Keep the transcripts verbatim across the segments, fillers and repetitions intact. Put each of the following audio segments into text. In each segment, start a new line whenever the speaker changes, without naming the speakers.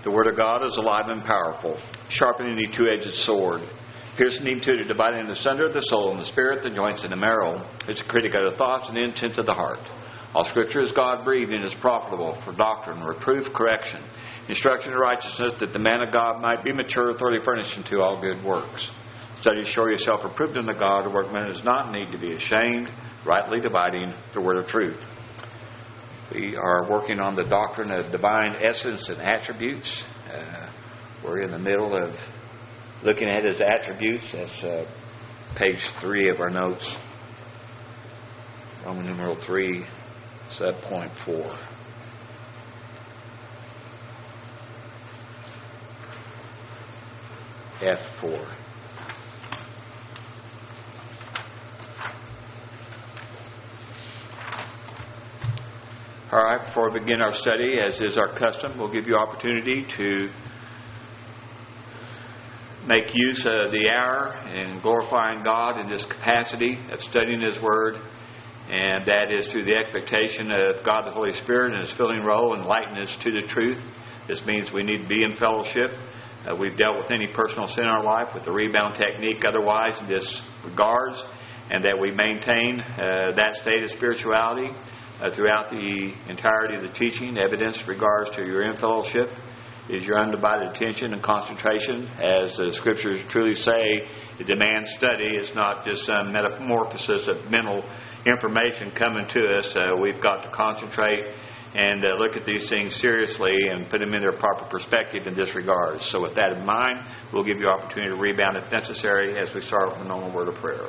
The Word of God is alive and powerful, sharpening any two-edged sword, piercing even to the dividing asunder of the soul and the spirit, the joints and the marrow. It's a critic of the thoughts and the intents of the heart. All Scripture is God-breathed and is profitable for doctrine, reproof, correction, instruction in righteousness, that the man of God might be mature, thoroughly furnished unto all good works. Study to show yourself approved unto God, a workman does not need to be ashamed, rightly dividing the word of truth. We are working on the doctrine of divine essence and attributes. Uh, we're in the middle of looking at his attributes. That's uh, page three of our notes. Roman numeral three, sub point four. F four. All right, before we begin our study, as is our custom, we'll give you opportunity to make use of the hour in glorifying God in this capacity of studying His Word, and that is through the expectation of God the Holy Spirit and His filling role and enlightening us to the truth. This means we need to be in fellowship. Uh, we've dealt with any personal sin in our life with the rebound technique otherwise in this regards, and that we maintain uh, that state of spirituality uh, throughout the entirety of the teaching. Evidence regards to your in fellowship is your undivided attention and concentration. As the Scriptures truly say, it demands study. It's not just some metamorphosis of mental information coming to us. Uh, we've got to concentrate and uh, look at these things seriously and put them in their proper perspective in this regard. So with that in mind, we'll give you opportunity to rebound if necessary as we start with the normal word of prayer.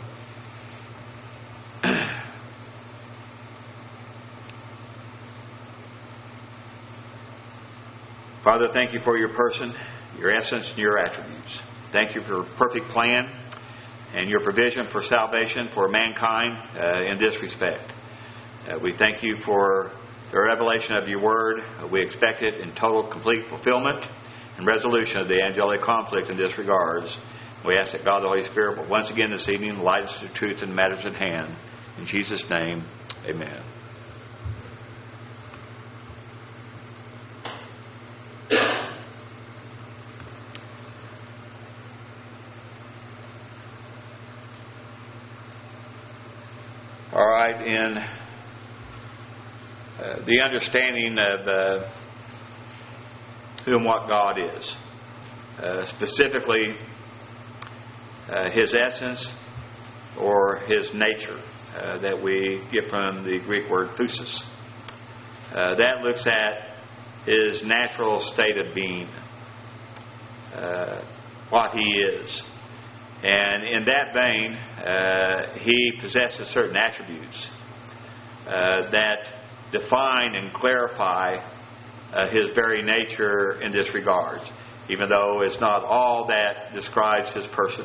Father, thank you for your person, your essence, and your attributes. Thank you for your perfect plan and your provision for salvation for mankind uh, in this respect. Uh, we thank you for the revelation of your word. We expect it in total, complete fulfillment and resolution of the angelic conflict in this regards. We ask that God the Holy Spirit will once again this evening enlighten us to the truth and matters at hand. In Jesus' name, amen. All right, in uh, the understanding of uh, who and what God is, uh, specifically uh, His essence or His nature uh, that we get from the Greek word phusis. Uh, that looks at His natural state of being, uh, what He is. And in that vein, uh, He possesses certain attributes uh, that define and clarify uh, His very nature in this regard, even though it's not all that describes His person.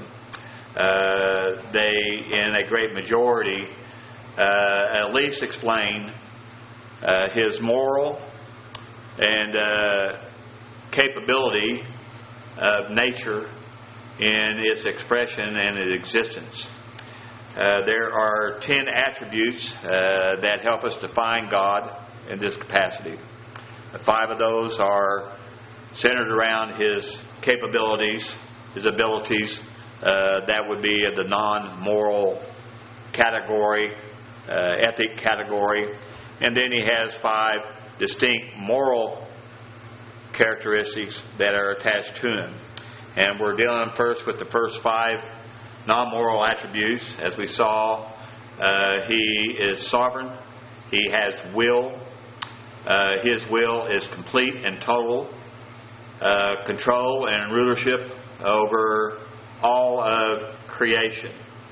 Uh, they, in a great majority, uh, at least explain uh, His moral and uh, capability of nature in its expression and its existence. Uh, there are ten attributes uh, that help us define God in this capacity. Five of those are centered around His capabilities, His abilities. Uh, that would be the non-moral category, uh, ethic category. And then He has five distinct moral characteristics that are attached to Him. And we're dealing first with the first five non-moral attributes. As we saw, uh, He is sovereign. He has will. Uh, his will is complete and total. Uh, control and rulership over all of creation.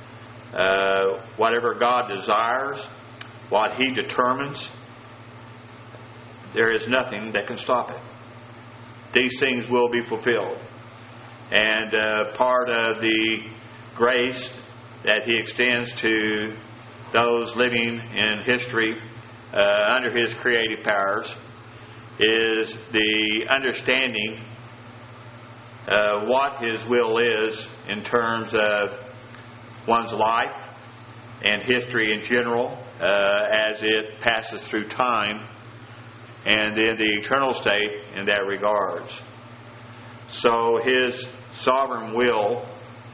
Uh, whatever God desires, what He determines, there is nothing that can stop it. These things will be fulfilled. And uh, part of the grace that He extends to those living in history uh, under His creative powers is the understanding uh, what His will is in terms of one's life and history in general uh, as it passes through time, and then the eternal state in that regards. So His sovereign will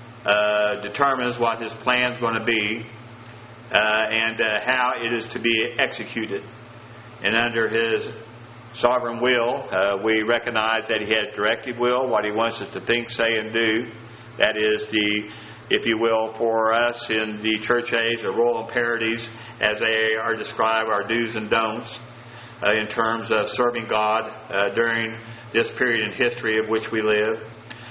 uh, determines what His plan is going to be uh, and uh, how it is to be executed. And under His sovereign will, uh, we recognize that He has directive will, what He wants us to think, say, and do. That is the, if you will, for us in the church age, the royal imperatives, as they are described, our do's and don'ts, uh, in terms of serving God uh, during this period in history of which we live.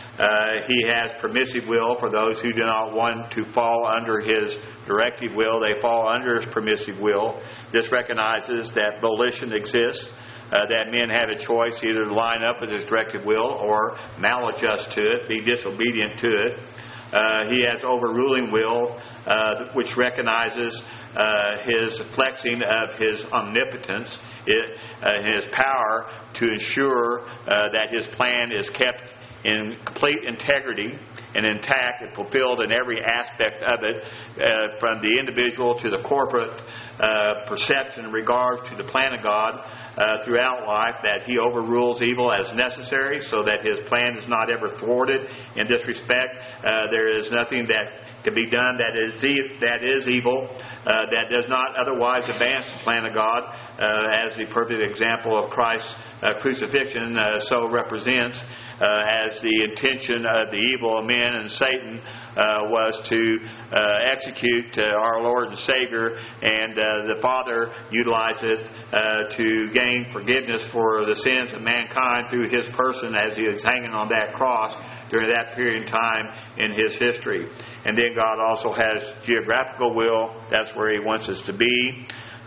Uh, he has permissive will for those who do not want to fall under His directive will. They fall under His permissive will. This recognizes that volition exists, uh, that men have a choice either to line up with His directive will or maladjust to it, be disobedient to it. Uh, he has overruling will, uh, which recognizes uh, His flexing of His omnipotence, it, uh, His power to ensure uh, that His plan is kept in complete integrity and intact and fulfilled in every aspect of it, uh, from the individual to the corporate uh, perception in regard to the plan of God uh, throughout life, that He overrules evil as necessary so that His plan is not ever thwarted in this respect. Uh, there is nothing that can be done that is e- that is evil, uh, that does not otherwise advance the plan of God, uh, as the perfect example of Christ's uh, crucifixion uh, so represents, uh, as the intention of the evil of men and Satan uh, was to uh, execute uh, our Lord and Savior, and uh, the Father utilized it uh, to gain forgiveness for the sins of mankind through His person as He is hanging on that cross during that period of time in His history. And then God also has geographical will. That's where He wants us to be.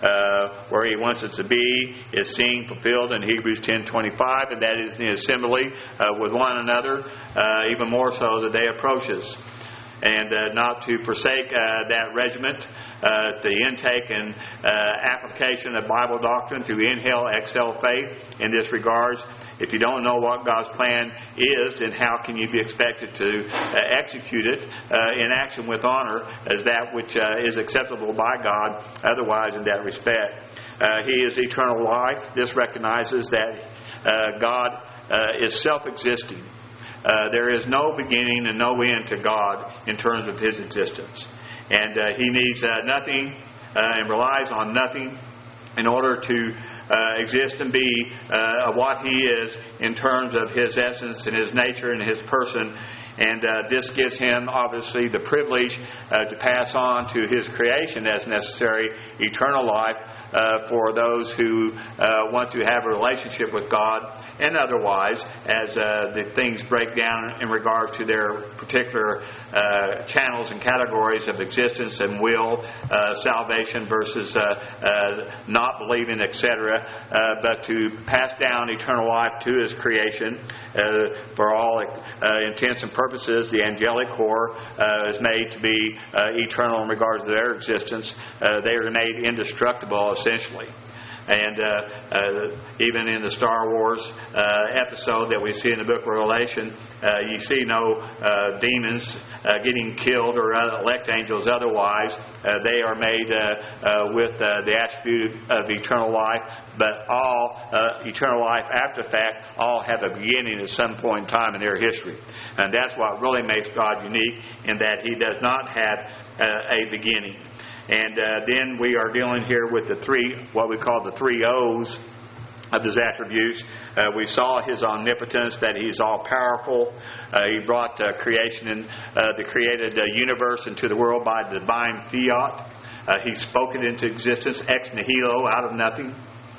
Uh, where He wants us to be is seen fulfilled in Hebrews ten twenty-five, and that is the assembly uh, with one another, uh, even more so the day approaches. And uh, not to forsake uh, that regiment, uh, the intake and uh, application of Bible doctrine, to inhale, exhale faith in this regards. If you don't know what God's plan is, then how can you be expected to uh, execute it uh, in action with honor as that which uh, is acceptable by God otherwise in that respect? Uh, he is eternal life. This recognizes that uh, God uh, is self-existing. Uh, there is no beginning and no end to God in terms of His existence. And uh, He needs uh, nothing uh, and relies on nothing in order to uh, exist and be uh, what He is in terms of His essence and His nature and His person. And uh, this gives Him, obviously, the privilege uh, to pass on to His creation as necessary eternal life uh, for those who uh, want to have a relationship with God, and otherwise, as uh, the things break down in regard to their particular uh, channels and categories of existence and will, uh, salvation versus uh, uh, not believing, et cetera, uh, but to pass down eternal life to His creation. Uh, for all uh, intents and purposes, the angelic corps uh, is made to be uh, eternal in regards to their existence. Uh, they are made indestructible, essentially. And uh, uh, even in the Star Wars uh, episode that we see in the book of Revelation, uh, you see no uh, demons uh, getting killed or uh, elect angels otherwise. Uh, they are made uh, uh, with uh, the attribute of eternal life, but all uh, eternal life after the fact all have a beginning at some point in time in their history. And that's what really makes God unique, in that He does not have uh, a beginning. And uh, then we are dealing here with the three, what we call the three O's of His attributes. Uh, we saw His omnipotence, that He's all-powerful. Uh, he brought uh, creation and uh, the created uh, universe into the world by divine fiat. Uh, he spoke it into existence ex nihilo, out of nothing.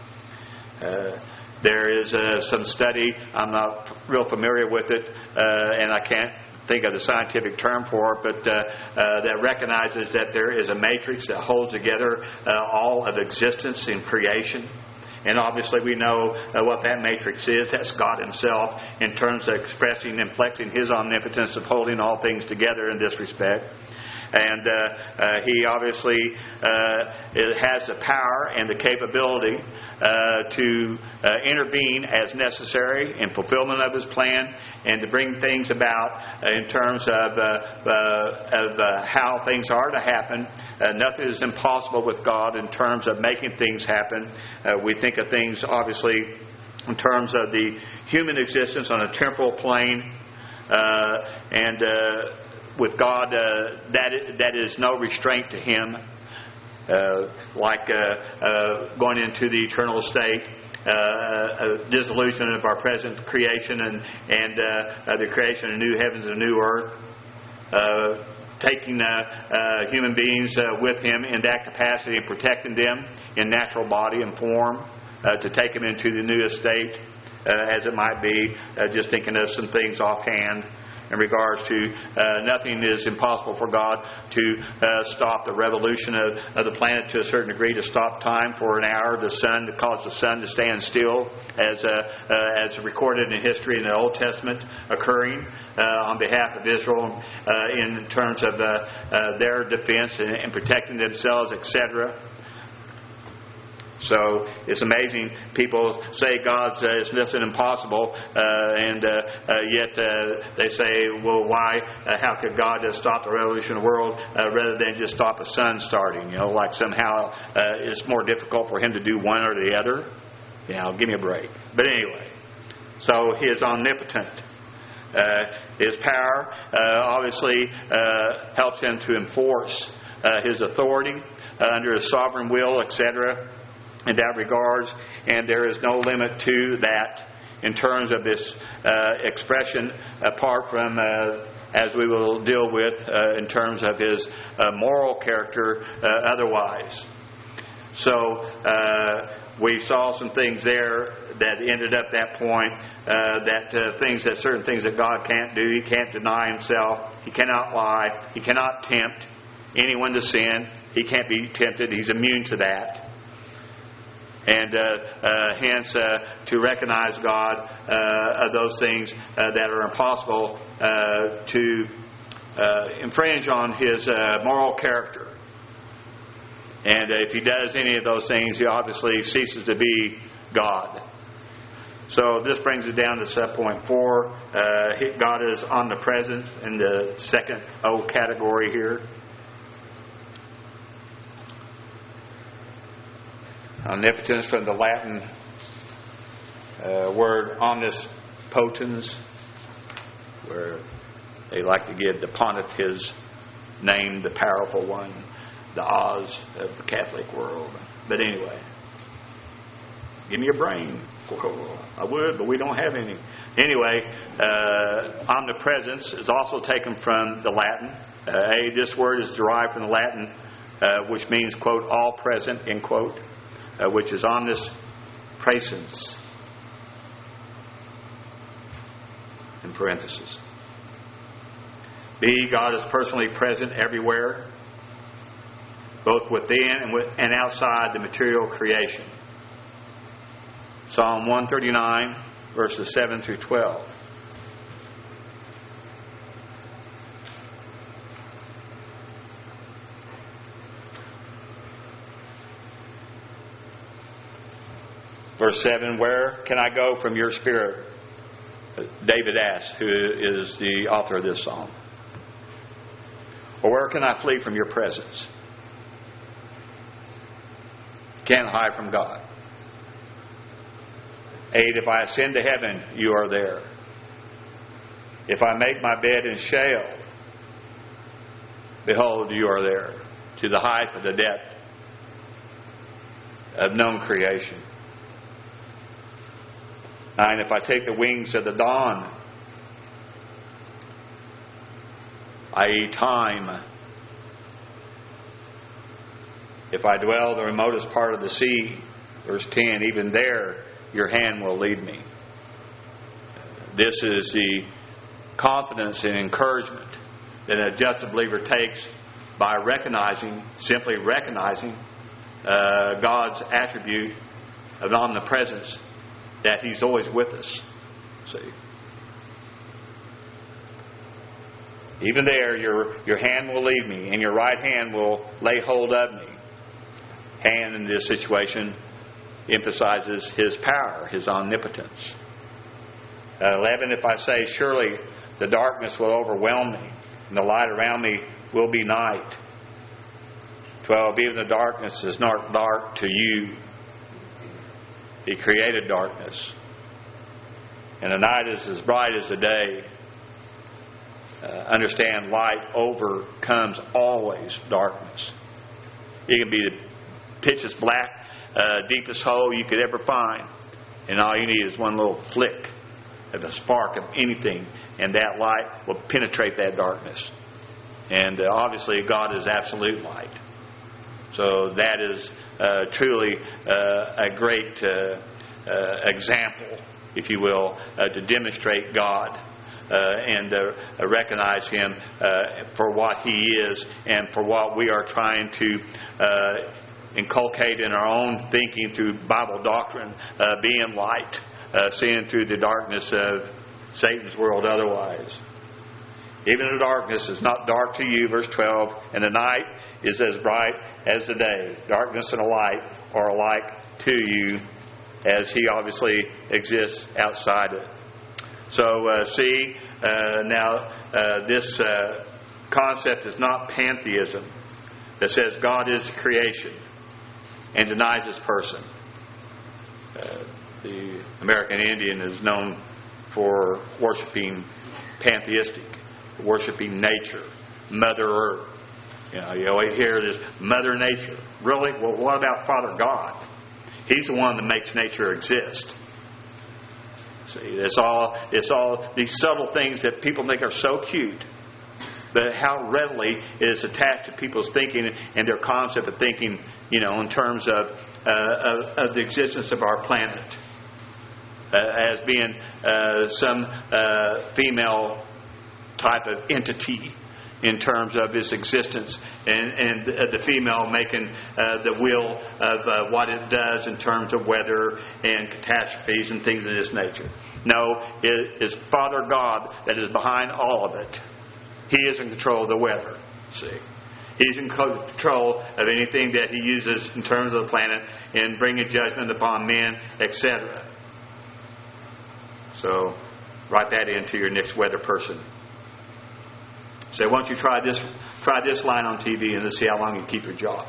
Uh, there is uh, some study, I'm not real familiar with it, uh, and I can't think of the scientific term for it, but uh, uh, that recognizes that there is a matrix that holds together uh, all of existence in creation. And obviously we know uh, what that matrix is. That's God Himself, in terms of expressing and flexing His omnipotence of holding all things together in this respect. And uh, uh, He obviously uh, has the power and the capability uh, to uh, intervene as necessary in fulfillment of His plan and to bring things about uh, in terms of, uh, uh, of uh, how things are to happen. Uh, nothing is impossible with God in terms of making things happen. Uh, we think of things, obviously, in terms of the human existence on a temporal plane. Uh, and uh, with God, uh, that that is no restraint to Him. Uh, like uh, uh, going into the eternal state, uh, a dissolution of our present creation and and uh, uh, the creation of new heavens and new earth. Uh, taking uh, uh, human beings uh, with Him in that capacity and protecting them in natural body and form uh, to take them into the new estate, uh, as it might be. Uh, just thinking of some things offhand in regards to uh, nothing is impossible for God to uh, stop the revolution of, of the planet to a certain degree, to stop time for an hour, the sun, to cause the sun to stand still, as uh, uh, as recorded in history in the Old Testament, occurring uh, on behalf of Israel uh, in terms of uh, uh, their defense and, and protecting themselves, et cetera. So it's amazing. People say God's uh, is nothing impossible, uh, and uh, uh, yet uh, they say, "Well, why? Uh, how could God uh, stop the revolution of the world uh, rather than just stop the sun starting? You know, like somehow uh, it's more difficult for Him to do one or the other. You know, give me a break." But anyway, so He is omnipotent. Uh, his power uh, obviously uh, helps Him to enforce uh, His authority uh, under His sovereign will, et cetera in that regards, and there is no limit to that in terms of this uh, expression, apart from, uh, as we will deal with, uh, in terms of His uh, moral character uh, otherwise. So uh, we saw some things there that ended up that point, uh, that uh, things that certain things that God can't do. He can't deny Himself. He cannot lie. He cannot tempt anyone to sin. He can't be tempted. He's immune to that. And uh, uh, hence, uh, to recognize God, uh, of those things uh, that are impossible uh, to uh, infringe on His uh, moral character. And uh, if He does any of those things, He obviously ceases to be God. So this brings it down to subpoint four. Uh, God is omnipresent in the second O category here. Omnipotence from the Latin uh, word omnipotens, where they like to give the Pontiff his name, the powerful one, the Oz of the Catholic world. But anyway, give me a brain. I would, but we don't have any. Anyway, uh, omnipresence is also taken from the Latin. Uh, a, this word is derived from the Latin, uh, which means, quote, all present, end quote. Uh, which is omnipresence, in parentheses. B, God is personally present everywhere, both within and, with, and outside the material creation. Psalm one thirty-nine, verses seven through twelve. Verse seven, where can I go from your spirit? David asks, who is the author of this psalm. Or where can I flee from your presence? Can't hide from God. Eight, if I ascend to heaven, you are there. If I make my bed in Sheol, behold, you are there. To the height of the depth of known creation. Nine, if I take the wings of the dawn, that is time, if I dwell in the remotest part of the sea, verse ten, even there your hand will lead me. This is the confidence and encouragement that a just believer takes by recognizing, simply recognizing uh, God's attribute of omnipresence, that He's always with us. See? Even there, your your hand will lead me, and your right hand will lay hold of me. Hand in this situation emphasizes His power, His omnipotence. Uh, eleven, if I say, surely the darkness will overwhelm me, and the light around me will be night. twelve, even the darkness is not dark to you. He created darkness. And the night is as bright as the day. Uh, understand, light overcomes always darkness. It can be the pitchest black, uh, deepest hole you could ever find. And all you need is one little flick of a spark of anything, and that light will penetrate that darkness. And uh, obviously God is absolute light. So that is uh, truly uh, a great uh, uh, example, if you will, uh, to demonstrate God uh, and uh, recognize Him uh, for what He is and for what we are trying to uh, inculcate in our own thinking through Bible doctrine, uh, being light, uh, seeing through the darkness of Satan's world otherwise. Even the darkness is not dark to you, verse twelve, and the night is as bright as the day. Darkness and a light are alike to you, as He obviously exists outside it. So, uh, see, uh, now uh, this uh, concept is not pantheism that says God is creation and denies His person. Uh, the American Indian is known for worshiping pantheistic, worshiping nature, Mother Earth. You know, you always hear this, Mother Nature. Really? Well, what about Father God? He's the one that makes nature exist. See, it's all, it's all these subtle things that people think are so cute, but how readily it is attached to people's thinking and their concept of thinking, you know, in terms of, uh, of, of the existence of our planet. Uh, as being uh, some uh, female type of entity in terms of its existence, and, and uh, the female making uh, the will of uh, what it does in terms of weather and catastrophes and things of this nature. No, it is Father God that is behind all of it. He is in control of the weather. See, He's in control of anything that He uses in terms of the planet and bringing judgment upon men, et cetera. So, write that into your next weather person. Say, why don't you try this try this line on T V and let's see how long you keep your job.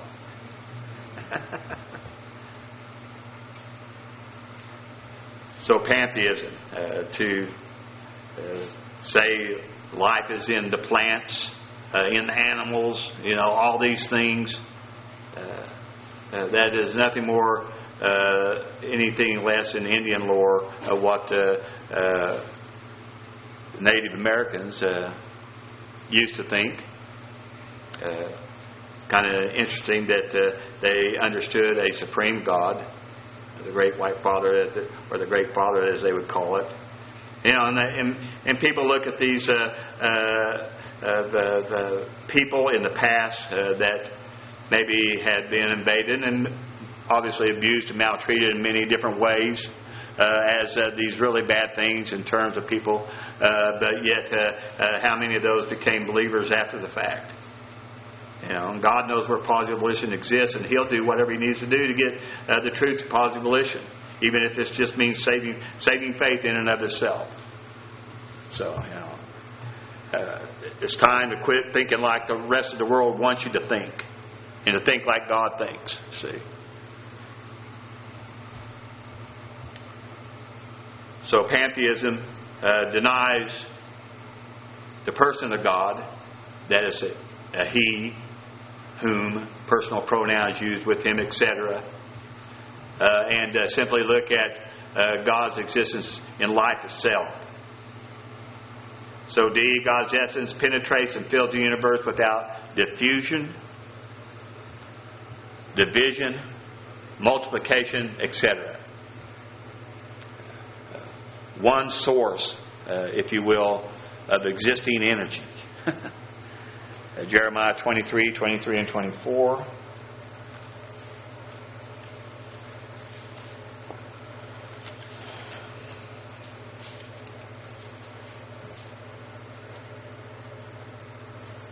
So pantheism, uh, to uh, say life is in the plants, uh, in the animals, you know, all these things, uh, uh, that is nothing more, uh, anything less in Indian lore of what uh, uh, Native Americans uh, used to think. Uh, it's kind of interesting that uh, they understood a supreme God, the Great White Father, or the Great Father as they would call it. You know, and, and, and people look at these uh, uh, uh, the, the people in the past uh, that maybe had been invaded and obviously abused and maltreated in many different ways. Uh, as uh, these really bad things in terms of people, uh, but yet uh, uh, how many of those became believers after the fact? You know, and God knows where positive volition exists, and He'll do whatever He needs to do to get uh, the truth to positive volition, even if this just means saving saving faith in and of itself. So, you know, uh, it's time to quit thinking like the rest of the world wants you to think, and to think like God thinks. See. So pantheism uh, denies the person of God, that is a, a He, whom, personal pronouns used with Him, et cetera, uh, and uh, simply look at uh, God's existence in life itself. So D, God's essence penetrates and fills the universe without diffusion, division, multiplication, et cetera. One source, uh, if you will, of existing energy. uh, Jeremiah twenty-three, twenty-three and twenty-four.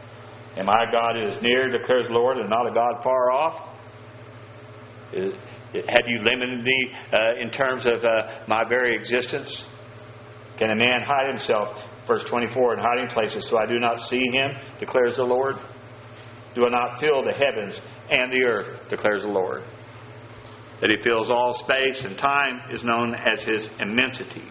And my God is near, declares the Lord, and not a God far off. Is, Have you limited me uh, in terms of uh, my very existence? Can a man hide himself, verse twenty-four, in hiding places so I do not see him, declares the Lord? Do I not fill the heavens and the earth, declares the Lord? That He fills all space and time is known as His immensity.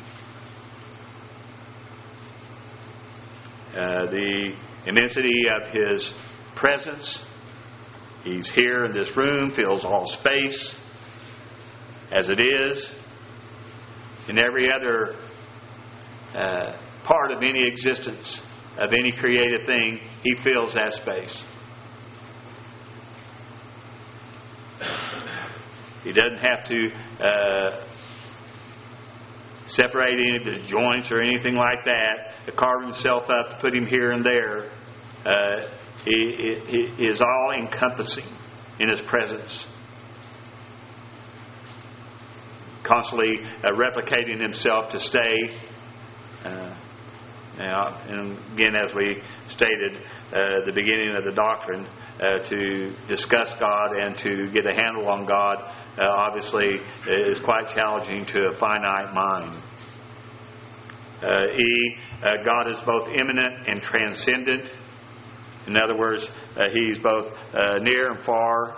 Uh, the immensity of His presence. He's here in this room, fills all space as it is. In every other uh, part of any existence, of any created thing, He fills that space. He doesn't have to uh, separate any of His joints or anything like that, to carve Himself up, to put Him here and there. Uh, he, he, he is all encompassing in His presence. Constantly uh, replicating Himself to stay. Uh, now, and again, as we stated uh, at the beginning of the doctrine, uh, to discuss God and to get a handle on God, uh, obviously, is quite challenging to a finite mind. Uh, e, uh, God is both immanent and transcendent. In other words, uh, He's both uh, near and far,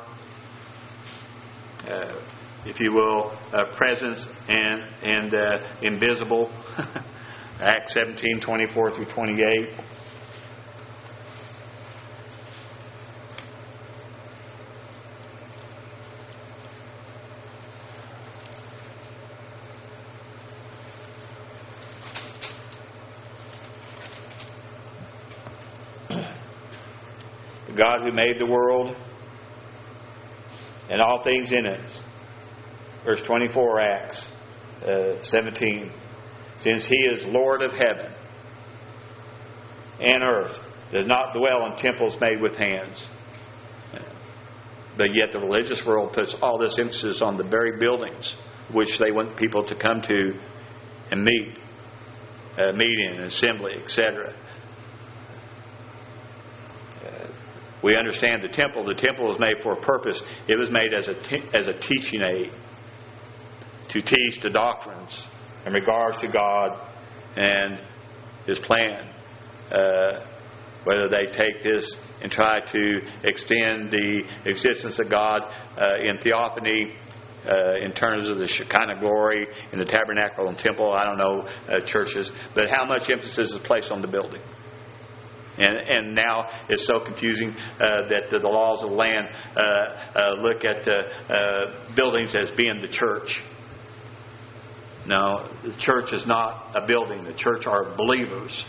uh, if you will, uh, presence and and uh, invisible. Acts seventeen, twenty-four through twenty-eight. The God who made the world and all things in it. Verse twenty-four, Acts uh, seventeen. Since He is Lord of heaven and earth, does not dwell in temples made with hands. But yet the religious world puts all this emphasis on the very buildings which they want people to come to and meet, uh, meet in, assembly, et cetera. Uh, we understand the temple. The temple was made for a purpose. It was made as a te- as a teaching aid to teach the doctrines in regards to God and His plan. Uh, whether they take this and try to extend the existence of God uh, in theophany uh, in terms of the Shekinah glory in the tabernacle and temple, I don't know, uh, churches, but how much emphasis is placed on the building. And, and now it's so confusing uh, that the, the laws of the land uh, uh, look at uh, uh, buildings as being the church. No, the church is not a building. The church are believers.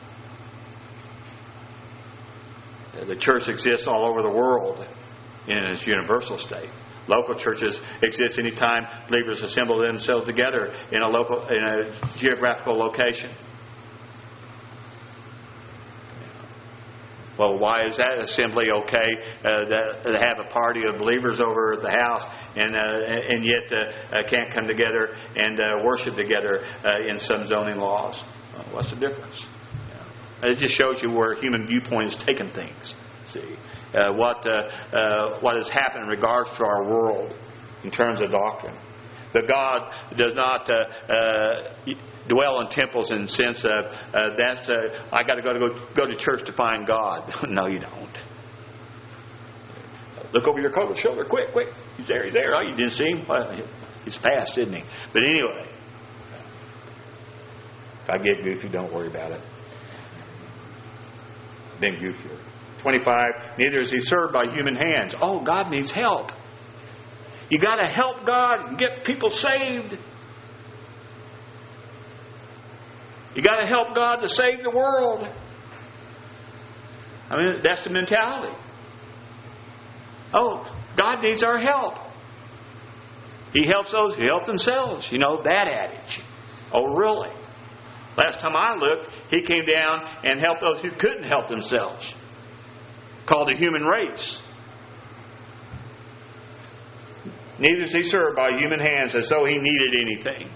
The church exists all over the world in its universal state. Local churches exist anytime believers assemble themselves together in a local, in a geographical location. Well, why is that assembly okay uh, that, to have a party of believers over at the house and uh, and yet uh, uh, can't come together and uh, worship together uh, in some zoning laws? Well, what's the difference? Yeah. It just shows you where human viewpoint is taking things. See uh, what uh, uh, what has happened in regards to our world in terms of doctrine. But God does not uh, uh, dwell in temples in the sense of uh, that's uh, I got to go to go, go to church to find God. No, you don't. Look over your coat shoulder, quick, quick. He's there, he's there. Oh, you didn't see him? Well, he's passed, didn't he? But anyway, if I get goofy, don't worry about it. Been goofier. twenty-five. Neither is He served by human hands. Oh, God needs help. You got to help God and get people saved. You got to help God to save the world. I mean, that's the mentality. Oh, God needs our help. He helps those who help themselves. You know, that adage. Oh, really? Last time I looked, He came down and helped those who couldn't help themselves. Called the human race. Neither is He served by human hands as though He needed anything.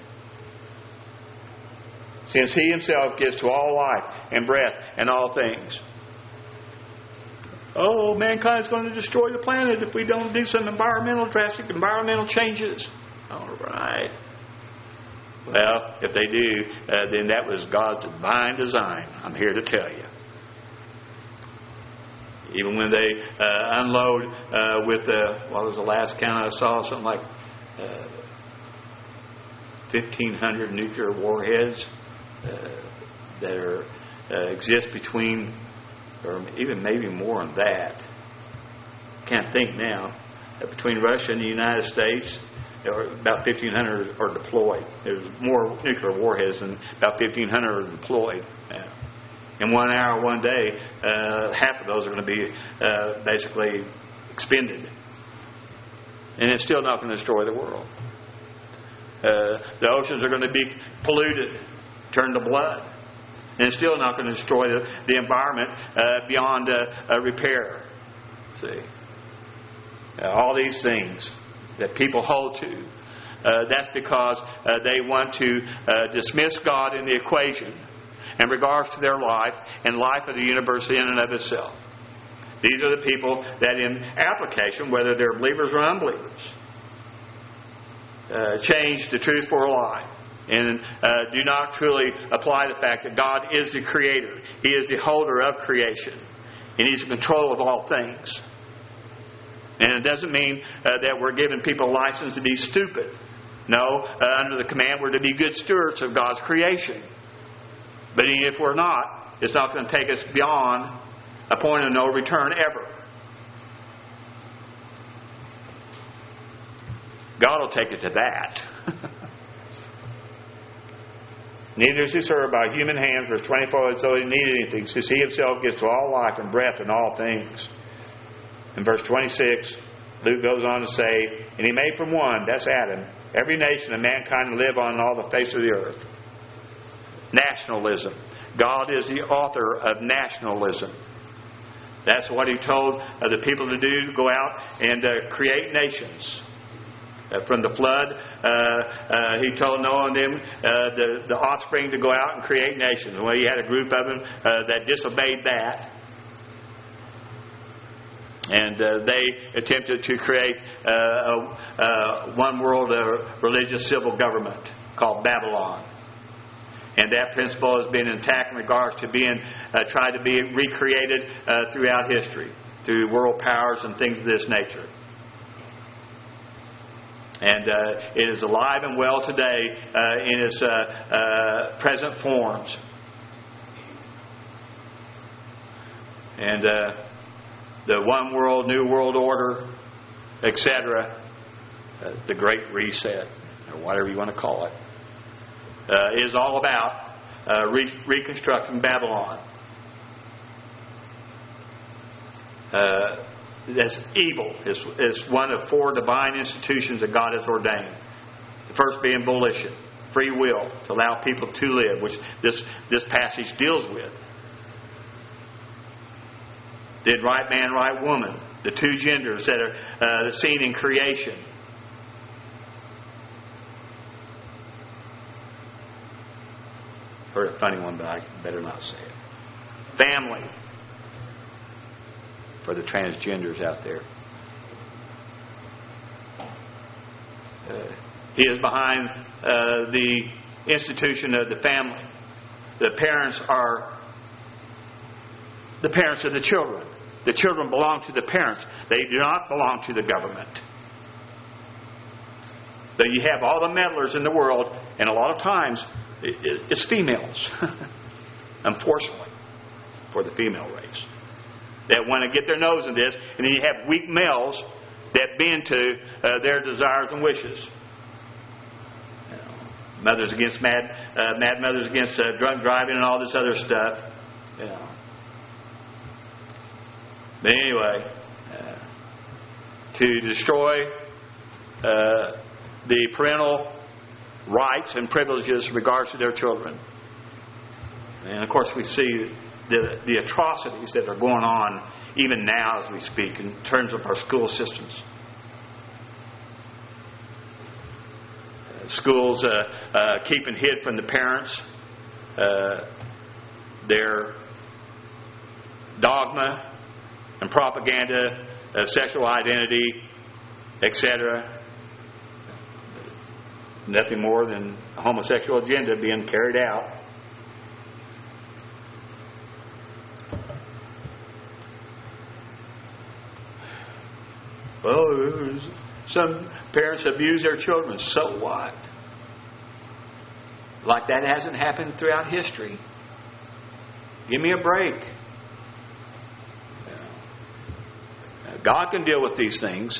Since He Himself gives to all life and breath and all things. oh, mankind's going to destroy the planet if we don't do some environmental, drastic environmental changes. All right. Well, if they do, uh, then that was God's divine design. I'm here to tell you. Even when they uh, unload uh, with the, what was the last count I saw? Something like uh, fifteen hundred nuclear warheads uh, that are, uh, exist between, or even maybe more than that. Can't think now. Uh, between Russia and the United States, about fifteen hundred are deployed. There's more nuclear warheads than about fifteen hundred are deployed. Uh, in one hour, one day, uh, half of those are going to be uh, basically expended. And it's still not going to destroy the world. Uh, the oceans are going to be polluted, turned to blood. And it's still not going to destroy the, the environment uh, beyond uh, uh, repair. See? Uh, all these things that people hold to, uh, that's because uh, they want to uh, dismiss God in the equation in regards to their life and life of the universe in and of itself. These are the people that in application, whether they're believers or unbelievers, uh, change the truth for a lie and uh, do not truly apply the fact that God is the creator. He is the holder of creation. And He's in control of all things. And it doesn't mean uh, that we're giving people license to be stupid. No, uh, under the command we're to be good stewards of God's creation. But even if we're not, it's not going to take us beyond a point of no return ever. God will take it to that. Neither is He served by human hands, verse twenty-four, as though He needed anything, since He Himself gives to all life and breath and all things. In verse twenty-six, Luke goes on to say, and He made from one, that's Adam, every nation of mankind to live on all the face of the earth. Nationalism. God is the author of nationalism. That's what He told uh, the people to do, to go out and uh, create nations. Uh, from the flood, uh, uh, He told Noah and them, uh, the, the offspring, to go out and create nations. Well, He had a group of them uh, that disobeyed that. And uh, they attempted to create uh, a, a one world uh, religious civil government called Babylon. And that principle has been intact in regards to being uh, tried to be recreated uh, throughout history through world powers and things of this nature. And uh, it is alive and well today uh, in its uh, uh, present forms. And uh, the one world, new world order, et cetera, uh, the Great Reset, or whatever you want to call it, Uh, is all about uh, re- reconstructing Babylon. Uh, that's evil. It's, it's one of four divine institutions that God has ordained. The first being volition, free will, to allow people to live, which this, this passage deals with. Did right man, right woman, the two genders that are uh, seen in creation. Heard a funny one, but I better not say it. Family. For the transgenders out there. Uh, he is behind uh, the institution of the family. The parents are the parents of the children. The children belong to the parents. They do not belong to the government. But you have all the meddlers in the world, and a lot of times it's females, unfortunately, for the female race, that want to get their nose in this, and then you have weak males that bend to uh, their desires and wishes. You know, mothers against mad, uh, mad mothers against uh, drunk driving and all this other stuff. You know. But anyway, uh, to destroy uh, the parental rights and privileges in regards to their children. And of course we see the, the atrocities that are going on even now as we speak in terms of our school systems. Uh, schools uh, uh, keeping hid from the parents uh, their dogma and propaganda of sexual identity, et cetera. Nothing more than a homosexual agenda being carried out. Well, some parents abuse their children. So what? Like that hasn't happened throughout history. Give me a break. God can deal with these things.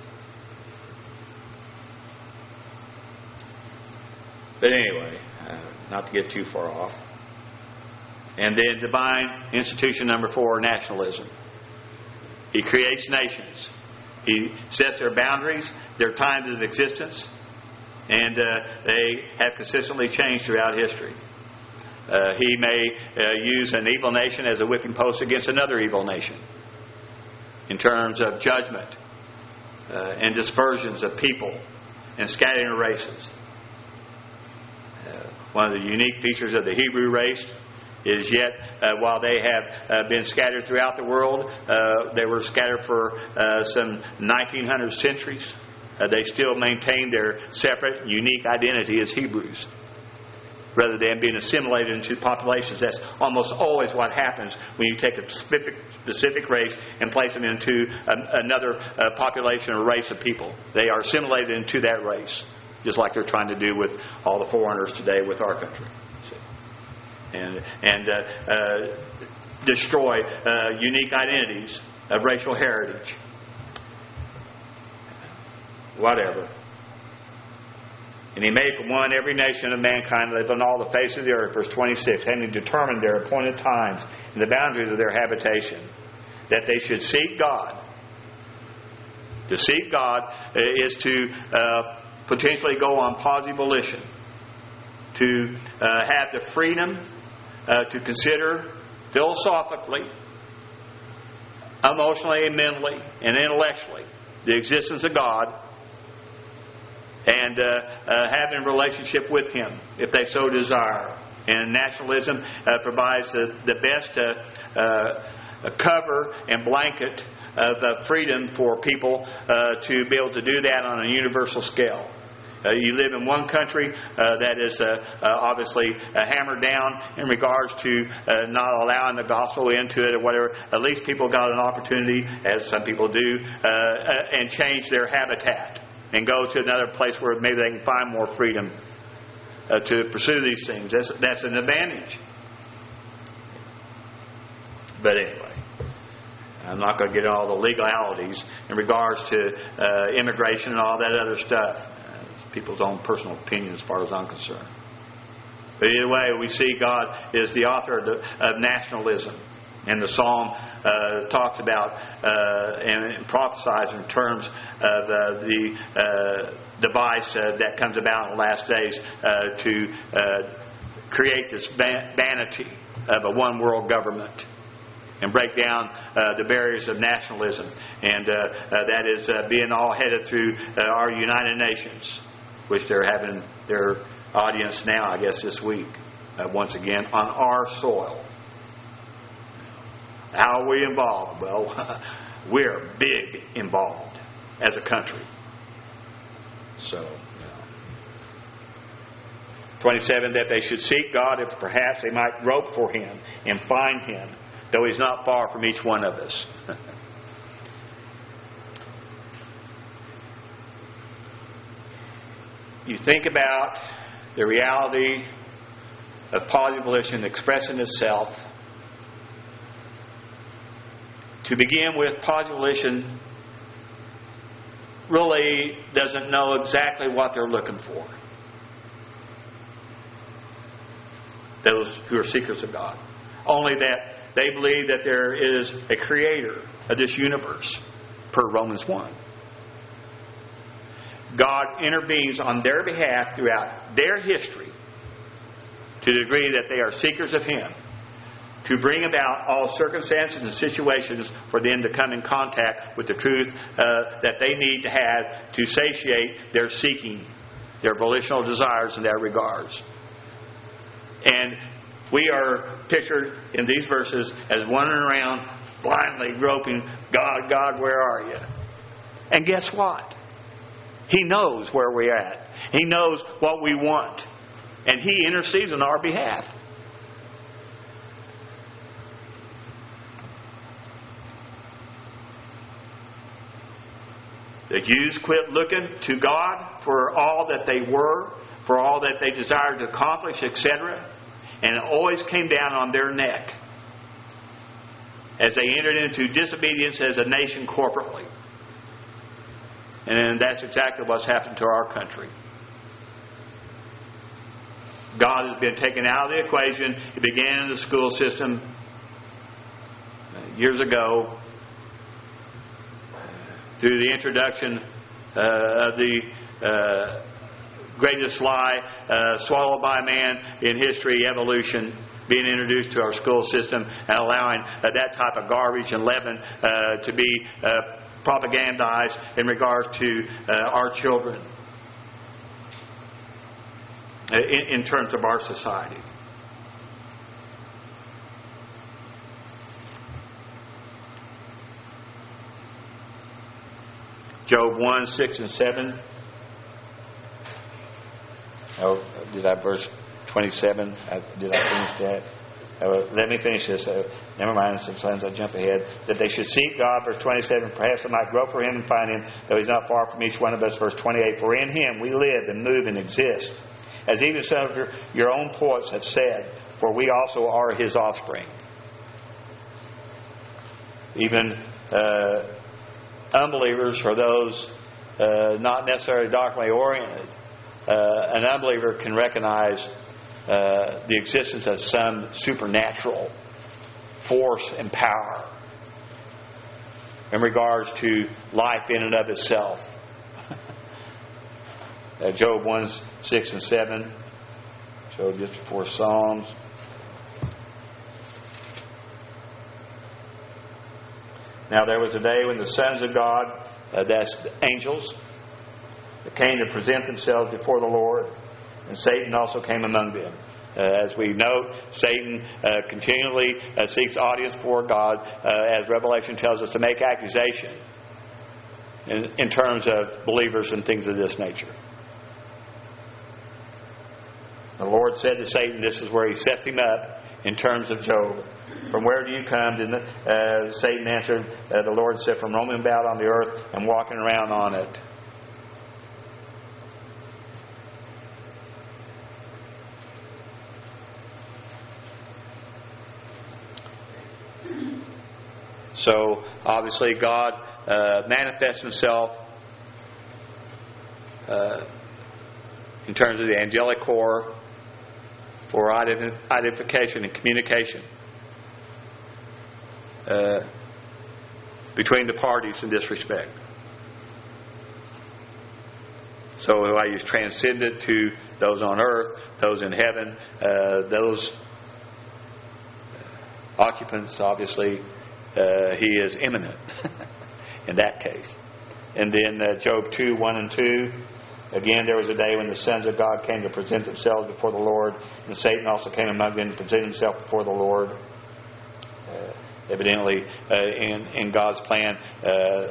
But anyway, uh, not to get too far off. And then divine institution number four, nationalism. He creates nations. He sets their boundaries, their times of existence, and uh, they have consistently changed throughout history. Uh, he may uh, use an evil nation as a whipping post against another evil nation in terms of judgment uh, and dispersions of people and scattering of races. Uh, one of the unique features of the Hebrew race is yet, uh, while they have uh, been scattered throughout the world, uh, they were scattered for uh, some nineteen hundred centuries. Uh, they still maintain their separate, unique identity as Hebrews, rather than being assimilated into populations. That's almost always what happens when you take a specific, specific race and place them into a, another uh, population or race of people. They are assimilated into that race, just like they're trying to do with all the foreigners today with our country. See? And, and uh, uh, destroy uh, unique identities of racial heritage. Whatever. And he made from one every nation of mankind live on all the face of the earth, verse twenty-six, having determined their appointed times and the boundaries of their habitation, that they should seek God. To seek God is to uh, potentially go on positive volition, to uh, have the freedom uh, to consider philosophically, emotionally, mentally, and intellectually the existence of God, and uh, uh, having a relationship with Him, if they so desire. And nationalism uh, provides the, the best uh, uh, cover and blanket of uh, freedom for people uh, to be able to do that on a universal scale. Uh, you live in one country uh, that is uh, uh, obviously uh, hammered down in regards to uh, not allowing the gospel into it or whatever. At least people got an opportunity, as some people do, uh, uh, and change their habitat and go to another place where maybe they can find more freedom uh, to pursue these things. That's, that's an advantage. But anyway, I'm not going to get into all the legalities in regards to uh, immigration and all that other stuff. Uh, it's people's own personal opinion as far as I'm concerned. But either way, we see God is the author of, the, of nationalism. And the psalm uh, talks about uh, and prophesies in terms of uh, the uh, device uh, that comes about in the last days uh, to uh, create this vanity of a one world government and break down uh, the barriers of nationalism. And uh, uh, that is uh, being all headed through uh, our United Nations, which they're having their audience now, I guess, this week, uh, once again, on our soil. How are we involved? Well, we're big involved as a country. So, you know. twenty-seven, that they should seek God if perhaps they might grope for Him and find Him, though He's not far from each one of us. You think about the reality of positive volition expressing itself. To begin with, positive volition really doesn't know exactly what they're looking for. Those who are seekers of God. Only that they believe that there is a creator of this universe, per Romans one. God intervenes on their behalf throughout their history to the degree that they are seekers of Him, to bring about all circumstances and situations for them to come in contact with the truth uh, that they need to have to satiate their seeking, their volitional desires in that regards. And we are pictured in these verses as wandering around blindly groping, God, God, where are you? And guess what? He knows where we're at. He knows what we want. And He intercedes on our behalf. The Jews quit looking to God for all that they were, for all that they desired to accomplish, et cetera. And it always came down on their neck as they entered into disobedience as a nation corporately. And that's exactly what's happened to our country. God has been taken out of the equation. It began in the school system years ago through the introduction uh, of the uh, greatest lie uh, swallowed by man in history, evolution, being introduced to our school system and allowing uh, that type of garbage and leaven uh, to be uh, propagandized in regards to uh, our children uh, in, in terms of our society. Job one, six, and seven. Oh, did I verse twenty-seven? I, did I finish that? Uh, let me finish this. Uh, never mind, sometimes I jump ahead. That they should seek God, verse twenty-seven. Perhaps they might grope for Him and find Him, though He's not far from each one of us, verse twenty-eight. For in Him we live and move and exist. As even some of your, your own poets have said, for we also are His offspring. Even uh, unbelievers, or those uh, not necessarily doctrinally oriented, uh, an unbeliever can recognize uh, the existence of some supernatural force and power in regards to life in and of itself. uh, Job one, six, and seven. Job just before Psalms. Now there was a day when the sons of God, uh, that's the angels, came to present themselves before the Lord, and Satan also came among them. Uh, as we note, Satan uh, continually uh, seeks audience before God, uh, as Revelation tells us, to make accusation in, in terms of believers and things of this nature. The Lord said to Satan, this is where He sets him up in terms of Job. From where do you come? Did uh, Satan answered, uh, the Lord said, from roaming about on the earth and walking around on it. So, obviously, God uh, manifests Himself uh, in terms of the angelic corps for identification and communication uh, between the parties in this respect. So, I use transcendent to those on earth, those in heaven, uh, those occupants, obviously. Uh, he is imminent in that case. And then uh, Job two, one and two. Again, there was a day when the sons of God came to present themselves before the Lord, and Satan also came among them to present himself before the Lord. Uh, evidently, uh, in, in God's plan, uh,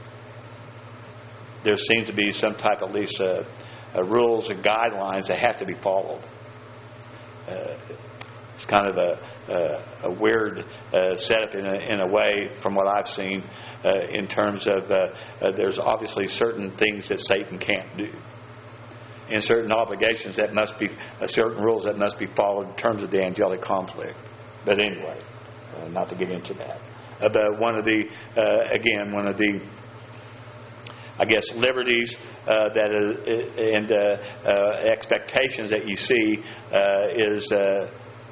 there seems to be some type, at least, uh, uh, rules and guidelines that have to be followed. Uh, It's kind of a, a, a weird uh, setup in a, in a way from what I've seen uh, in terms of uh, uh, there's obviously certain things that Satan can't do. And certain obligations that must be, uh, certain rules that must be followed in terms of the angelic conflict. But anyway, uh, not to get into that. Uh, but one of the, uh, again, one of the, I guess, liberties uh, that is, and uh, uh, expectations that you see uh, is uh,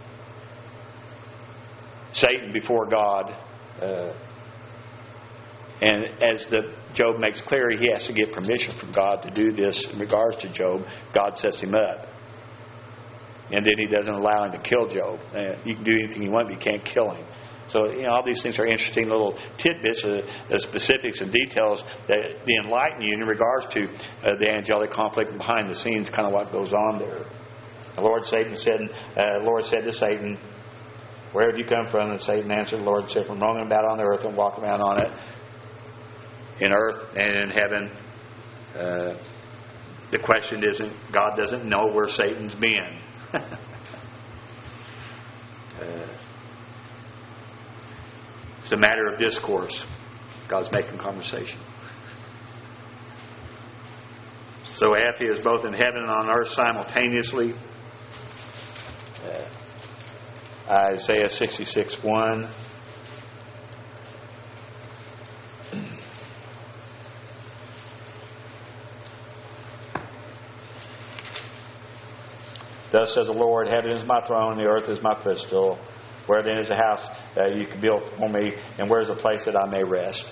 Satan before God, uh, and as the Job makes clear, he has to get permission from God to do this in regards to Job. God sets him up, and then He doesn't allow him to kill Job. Uh, you can do anything you want, but you can't kill him. So, you know, all these things are interesting little tidbits, uh, uh, specifics and details that they enlighten you in regards to uh, the angelic conflict behind the scenes, kind of what goes on there. The Lord Satan said, uh, Lord said to Satan, Where have you come from? And Satan answered the Lord and said, from roaming about on the earth and walking around on it, in earth and in heaven. Uh, the question isn't, God doesn't know where Satan's been. uh, it's a matter of discourse. God's making conversation. So hath He is both in heaven and on earth simultaneously. Uh, Isaiah sixty-six one. Thus says the Lord, heaven is my throne, and the earth is my footstool. Where then is a house uh, you can build for me, and where is a place that I may rest?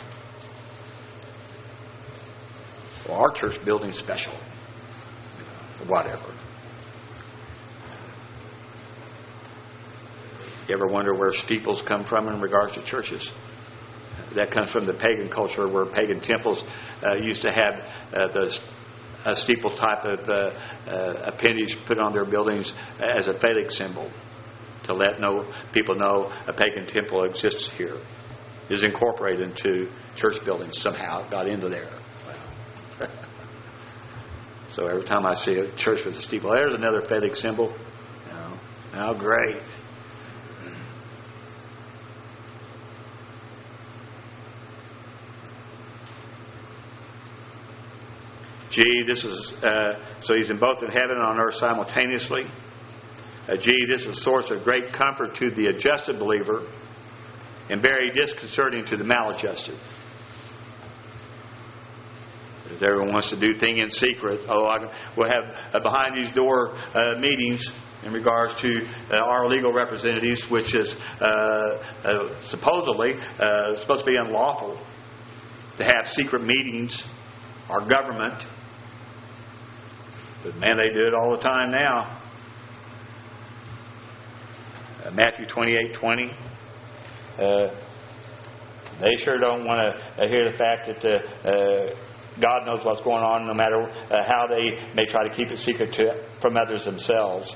Well, our church building is special. Whatever. You ever wonder where steeples come from in regards to churches? That comes from the pagan culture, where pagan temples uh, used to have uh, the a steeple type of uh, uh, appendage put on their buildings as a phallic symbol to let know people know a pagan temple exists here. It is incorporated into church buildings somehow. It got into there. Wow. So every time I see a church with a steeple, there's another phallic symbol. You know, oh, great. Gee, this is, uh, so He's in both in heaven and on earth simultaneously. Uh, gee, this is a source of great comfort to the adjusted believer and very disconcerting to the maladjusted. As everyone wants to do things in secret. Oh, I, we'll have uh, behind these door uh, meetings in regards to uh, our legal representatives, which is uh, uh, supposedly uh, supposed to be unlawful to have secret meetings. Our government. But man, they do it all the time now. Uh, Matthew twenty-eight twenty. Uh, they sure don't want to uh, hear the fact that uh, uh, God knows what's going on, no matter uh, how they may try to keep it secret to, from others themselves.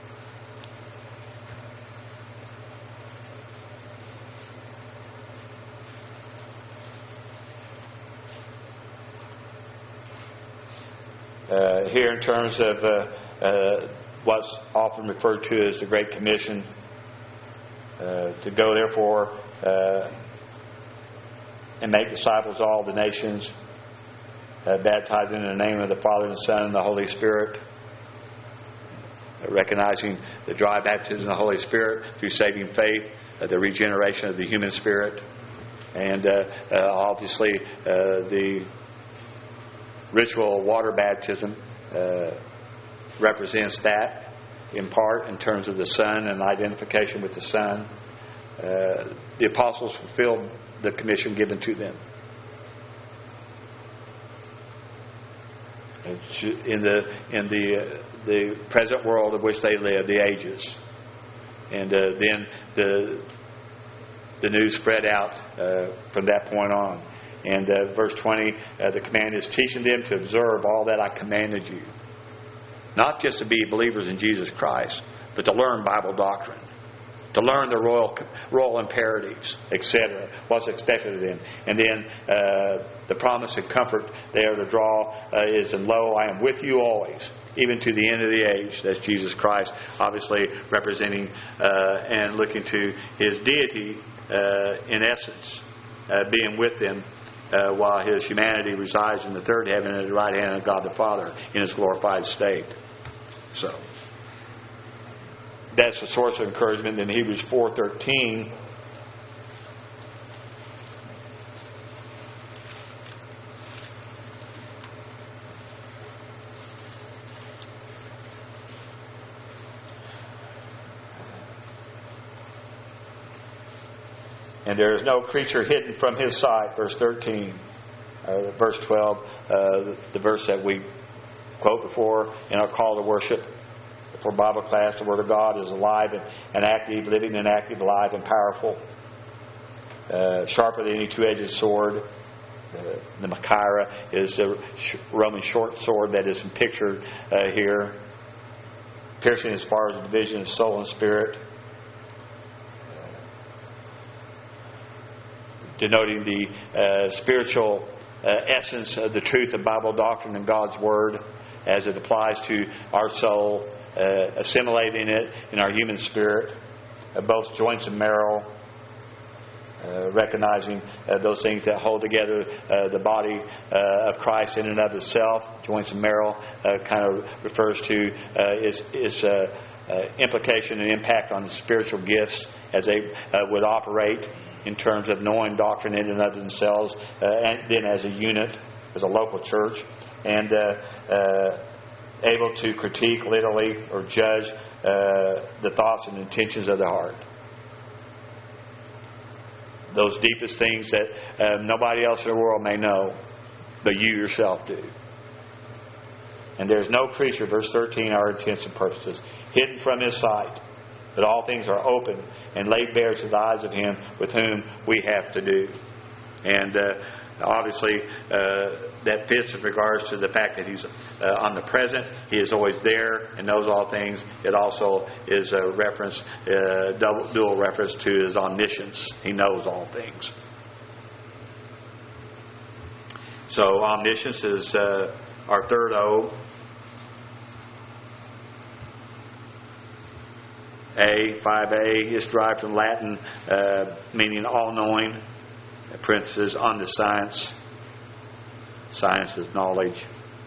Uh, here in terms of uh, uh, what's often referred to as the Great Commission, uh, to go therefore uh, and make disciples of all the nations, uh, baptizing in the name of the Father and the Son and the Holy Spirit, uh, recognizing the dry baptism of the Holy Spirit through saving faith, uh, the regeneration of the human spirit, and uh, uh, obviously uh, the ritual water baptism uh, represents that in part in terms of the Son and identification with the Son. Uh, the apostles fulfilled the commission given to them. In the in the uh, the present world of which they live, the ages, and uh, then the the news spread out uh, from that point on. And uh, verse twenty, uh, the command is teaching them to observe all that I commanded you. Not just to be believers in Jesus Christ, but to learn Bible doctrine. To learn the royal, royal imperatives, et cetera. What's expected of them. And then uh, the promise and comfort they are to draw uh, is, and lo, I am with you always, even to the end of the age. That's Jesus Christ, obviously representing uh, and looking to His deity uh, in essence, uh, being with them. Uh, while His humanity resides in the third heaven at the right hand of God the Father in His glorified state. So that's a source of encouragement. In Hebrews four thirteen, and there is no creature hidden from His sight, verse thirteen. Uh, verse twelve, uh, the verse that we quote before in our call to worship for Bible class, the Word of God is alive and, and active, living and active, alive and powerful. Uh, sharper than any two-edged sword. Uh, the Machaira is the Roman short sword that is pictured uh, here, piercing as far as the division of soul and spirit. denoting the uh, spiritual uh, essence of the truth of Bible doctrine and God's Word as it applies to our soul, uh, assimilating it in our human spirit, uh, both joints and marrow, uh, recognizing uh, those things that hold together uh, the body uh, of Christ in and of itself. Joints and marrow uh, kind of refers to uh, its, its uh, uh, implication and impact on the spiritual gifts as they uh, would operate in terms of knowing doctrine in and of themselves, uh, and then as a unit, as a local church, and uh, uh, able to critique literally or judge uh, the thoughts and intentions of the heart. Those deepest things that uh, nobody else in the world may know, but you yourself do. And there's no creature, verse thirteen, our intents and purposes, hidden from His sight, but all things are open and laid bare to the eyes of Him with whom we have to do. And uh, obviously, uh, that fits in regards to the fact that He's uh, omnipresent. He is always there and knows all things. It also is a reference, uh, double, dual reference to His omniscience. He knows all things. So omniscience is uh, our third O. A, five A, is derived from Latin, uh, meaning all-knowing. Parenthesis, on the science. Science is knowledge.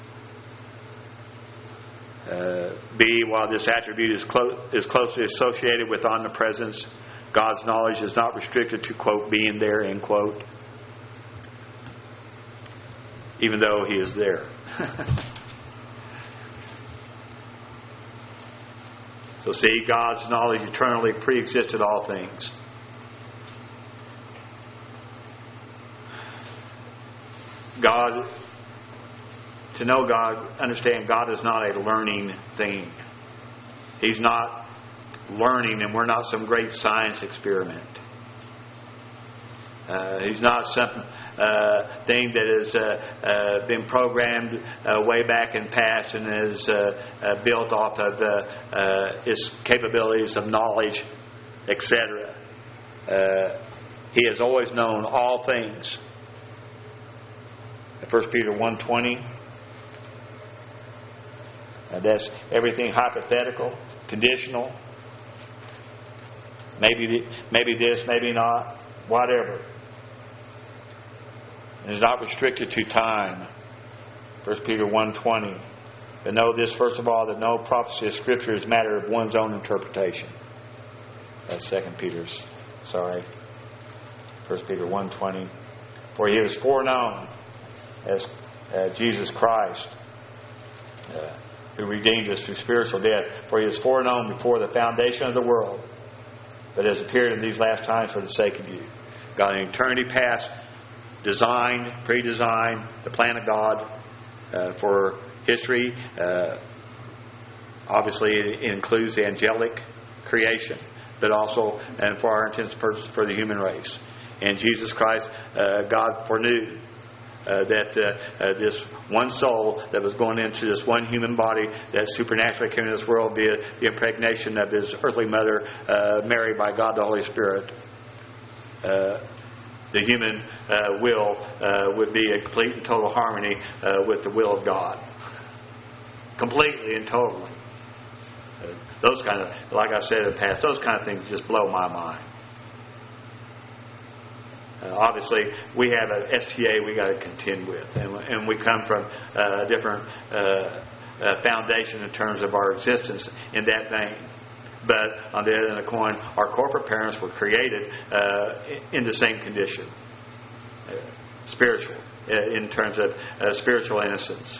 Uh, B, while this attribute is, clo- is closely associated with omnipresence, God's knowledge is not restricted to, quote, being there, end quote, even though He is there. So see, God's knowledge eternally pre-existed all things. God, to know God, understand God is not a learning thing. He's not learning, and we're not some great science experiment. Uh, he's not some uh, thing that has uh, uh, been programmed uh, way back in past and is uh, uh, built off of uh, uh, its capabilities of knowledge, et cetera. Uh, he has always known all things. First Peter one twenty. Uh, that's everything hypothetical, conditional. Maybe the, maybe this, maybe not, whatever. And it's not restricted to time. First Peter one twenty. But know this, first of all, that no prophecy of Scripture is a matter of one's own interpretation. That's Second Peter's. Sorry. First Peter one twenty. For He was foreknown as uh, Jesus Christ, uh, who redeemed us through spiritual death. For He was foreknown before the foundation of the world, but has appeared in these last times for the sake of you. God in eternity past designed, pre-designed the plan of God uh, for history. Uh, obviously, it includes the angelic creation, but also, and for our intents and purposes, for the human race. And Jesus Christ, uh, God foreknew Uh, that uh, uh, this one soul that was going into this one human body that supernaturally came into this world via the impregnation of His earthly mother, uh, Mary, by God the Holy Spirit. Uh, the human uh, will uh, would be in complete and total harmony uh, with the will of God. Completely and totally. Uh, those kind of, like I said in the past, those kind of things just blow my mind. Uh, obviously, we have an S T A we got to contend with, and, and we come from uh, a different uh, uh, foundation in terms of our existence in that vein. But on the other end of the coin, our corporate parents were created uh, in the same condition, uh, spiritual, uh, in terms of uh, spiritual innocence.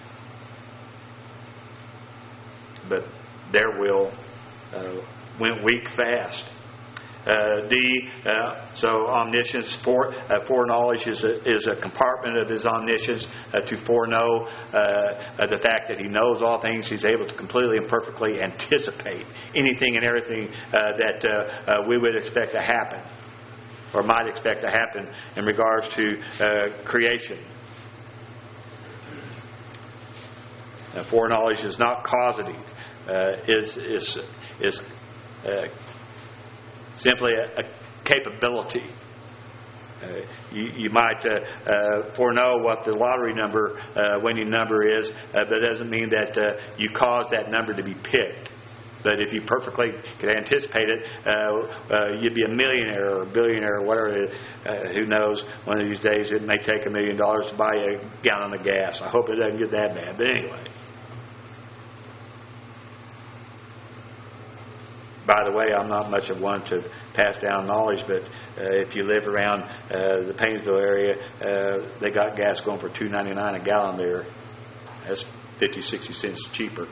But their will uh, went weak fast. Uh, D, uh, so omniscience, fore, uh, foreknowledge is a, is a compartment of His omniscience uh, to foreknow uh, uh, the fact that He knows all things. He's able to completely and perfectly anticipate anything and everything uh, that uh, uh, we would expect to happen or might expect to happen in regards to uh, creation. Uh, foreknowledge is not causative, uh, is, is, is uh, simply a, a capability. Uh, Uh, you, you might uh, uh, foreknow what the lottery number, uh, winning number is, uh, but it doesn't mean that uh, you cause that number to be picked. But if you perfectly could anticipate it, uh, uh, you'd be a millionaire or a billionaire or whatever it is. Uh, who knows? One of these days it may take a million dollars to buy a gallon of gas. I hope it doesn't get that bad. But anyway. By the way, I'm not much of one to pass down knowledge, but uh, if you live around uh, the Paynesville area, uh, they got gas going for two ninety-nine a gallon there. That's fifty, sixty cents cheaper.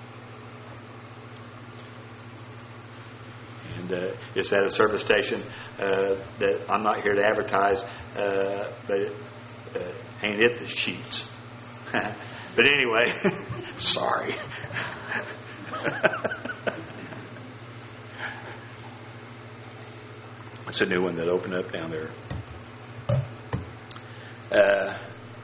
And uh, it's at a service station uh, that I'm not here to advertise, uh, but uh, ain't it the sheets? But anyway, sorry. It's a new one that opened up down there. Uh,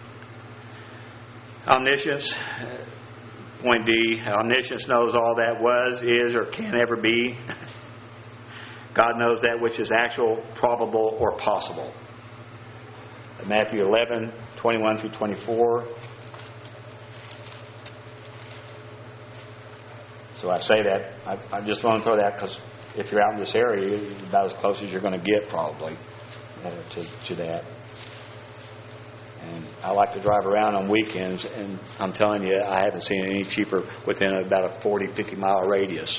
omniscience. Point D. Omniscience knows all that was, is, or can ever be. God knows that which is actual, probable, or possible. Matthew eleven, twenty-one through twenty-four. So I say that. I, I just want to throw that because if you're out in this area, it's about as close as you're going to get probably uh, to, to that. And I like to drive around on weekends, and I'm telling you, I haven't seen any cheaper within about a forty, fifty mile radius.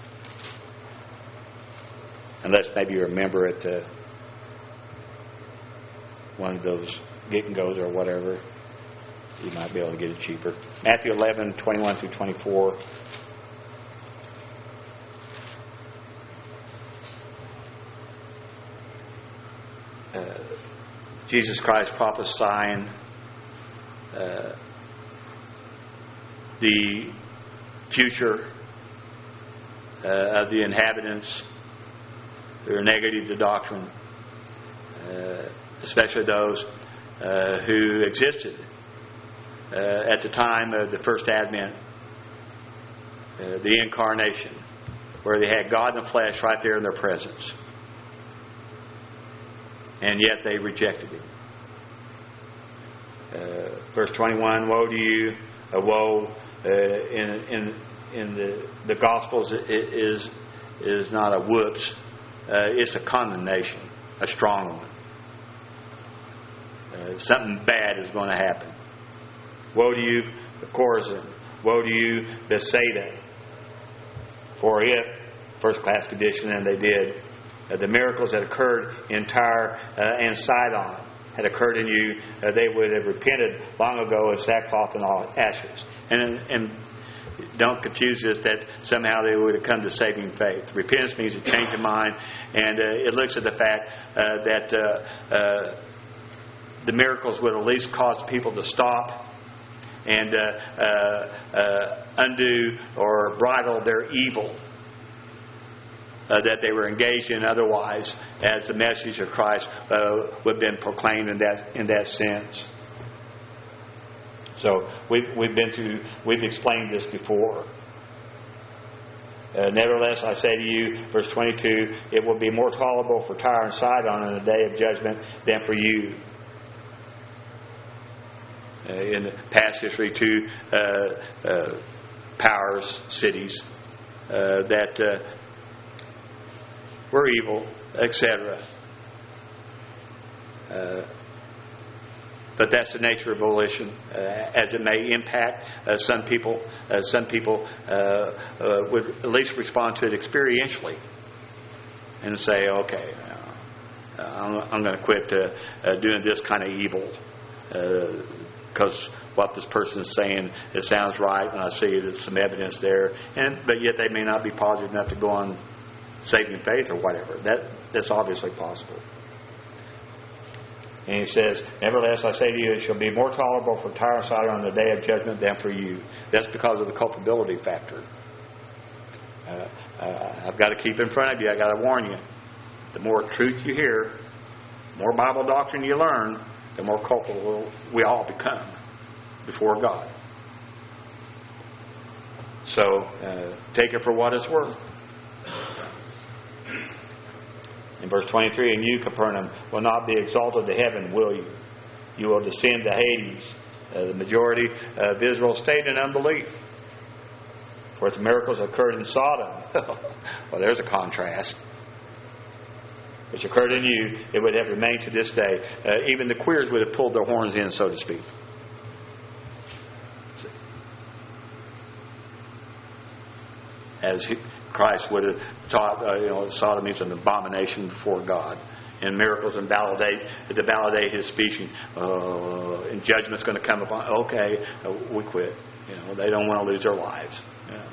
Unless maybe you're a member at uh, one of those get and goes or whatever, you might be able to get it cheaper. Matthew eleven, twenty-one through twenty-four. Uh, Jesus Christ prophesying uh, the future uh, of the inhabitants who are negative to doctrine, uh, especially those uh, who existed uh, at the time of the first advent, uh, the incarnation, where they had God in the flesh right there in their presence. And yet they rejected Him. Uh, verse twenty-one, woe to you, a woe uh, in in in the the Gospels is is not a whoops, uh, it's a condemnation, a strong one. Uh, something bad is going to happen. Woe to you, Chorazin! Woe to you, Bethsaida! For if first class condition, and they did. Uh, the miracles that occurred in Tyre uh, and Sidon had occurred in you, uh, they would have repented long ago of sackcloth and all ashes. And, and don't confuse this that somehow they would have come to saving faith. Repentance means a change of mind, and uh, it looks at the fact uh, that uh, uh, the miracles would at least cause people to stop and uh, uh, uh, undo or bridle their evil Uh, that they were engaged in otherwise, as the message of Christ uh, would have been proclaimed in that in that sense. So we've we've been through we've explained this before. Uh, Nevertheless, I say to you, verse twenty-two, it will be more tolerable for Tyre and Sidon in the day of judgment than for you. Uh, in the past history, two uh, uh, powers, cities uh, that. Uh, We're evil, et cetera. Uh, but that's the nature of volition, uh, as it may impact uh, some people. Uh, some people uh, uh, would at least respond to it experientially and say, "Okay, uh, I'm, I'm going to quit uh, uh, doing this kind of evil because uh, what this person is saying, it sounds right, and I see there's some evidence there." And but yet they may not be positive enough to go on saving faith or whatever. That that's obviously possible. And he says, nevertheless, I say to you, it shall be more tolerable for Tyre and Sidon on the day of judgment than for you. That's because of the culpability factor. Uh, uh, I've got to keep in front of you. I've got to warn you. The more truth you hear, the more Bible doctrine you learn, the more culpable we all become before God. So, uh, take it for what it's worth. In verse twenty-three, and you, Capernaum, will not be exalted to heaven, will you? You will descend to Hades. Uh, the majority of Israel stayed in unbelief. For if the miracles occurred in Sodom, well, there's a contrast. Which occurred in you, it would have remained to this day. Uh, even the queers would have pulled their horns in, so to speak. As he, Christ would have taught, uh, you know, Sodom is an abomination before God. And miracles and validate to validate His speaking. Uh, and judgment's going to come upon. Okay, uh, we quit. You know, they don't want to lose their lives. Yeah.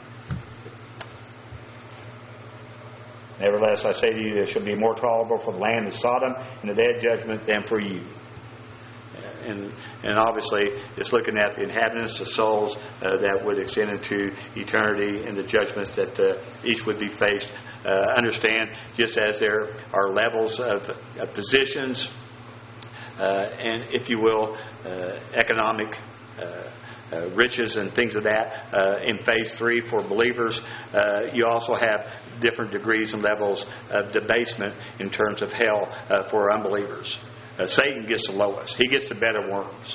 Nevertheless, I say to you, there shall be more tolerable for the land of Sodom in the day of judgment than for you. And, and obviously, it's looking at the inhabitants, the souls uh, that would extend into eternity and the judgments that uh, each would be faced. Uh, understand, just as there are levels of, of positions uh, and, if you will, uh, economic uh, uh, riches and things of that uh, in phase three for believers, uh, you also have different degrees and levels of debasement in terms of hell uh, for unbelievers. Uh, Satan gets the lowest. He gets the bed of worms.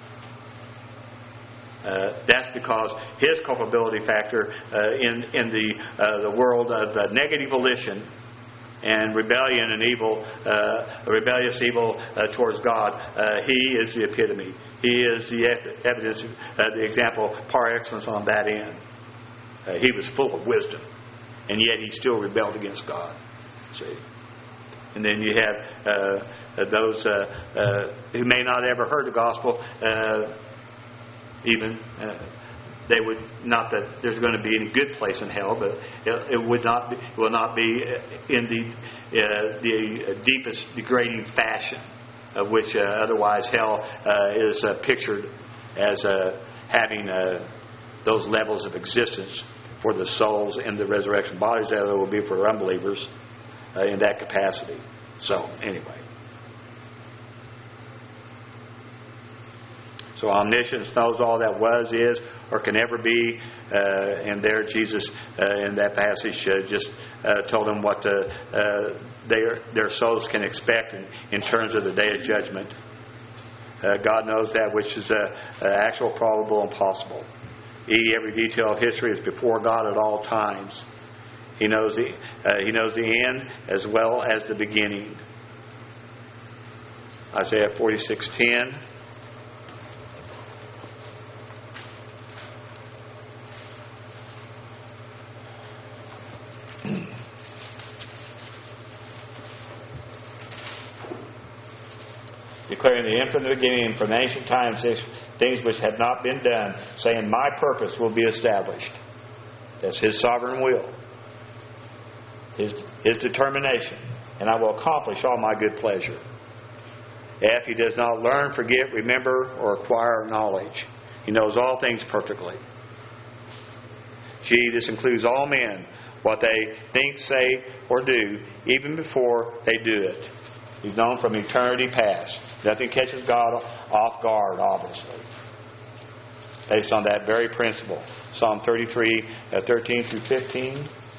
Uh, that's because his culpability factor uh, in in the uh, the world of the negative volition and rebellion and evil, uh, rebellious evil uh, towards God, uh, he is the epitome. He is the evidence, uh, the example par excellence on that end. Uh, he was full of wisdom, and yet he still rebelled against God. See, and then you have uh, those uh, uh, who may not ever heard the gospel. Uh, Even uh, they would not that there's going to be any good place in hell, but it, it would not be, it will not be in the uh, the deepest degrading fashion of which uh, otherwise hell uh, is uh, pictured as uh, having uh, those levels of existence for the souls in the resurrection bodies that it will be for unbelievers uh, in that capacity. So anyway. So omniscience knows all that was, is, or can ever be. Uh, and there Jesus, uh, in that passage, uh, just uh, told them what the, uh, their, their souls can expect in, in terms of the day of judgment. Uh, God knows that which is uh, uh, actual, probable, and possible. E, every detail of history is before God at all times. He knows the, uh, he knows the end as well as the beginning. Isaiah forty-six ten. Declaring the infinite beginning from ancient times things which have not been done, saying, my purpose will be established. That's His sovereign will. His, his determination. And I will accomplish all my good pleasure. F, He does not learn, forget, remember, or acquire knowledge. He knows all things perfectly. G, this includes all men, what they think, say, or do, even before they do it. He's known from eternity past. Nothing catches God off guard, obviously. Based on that very principle. Psalm thirty-three, uh, thirteen through fifteen.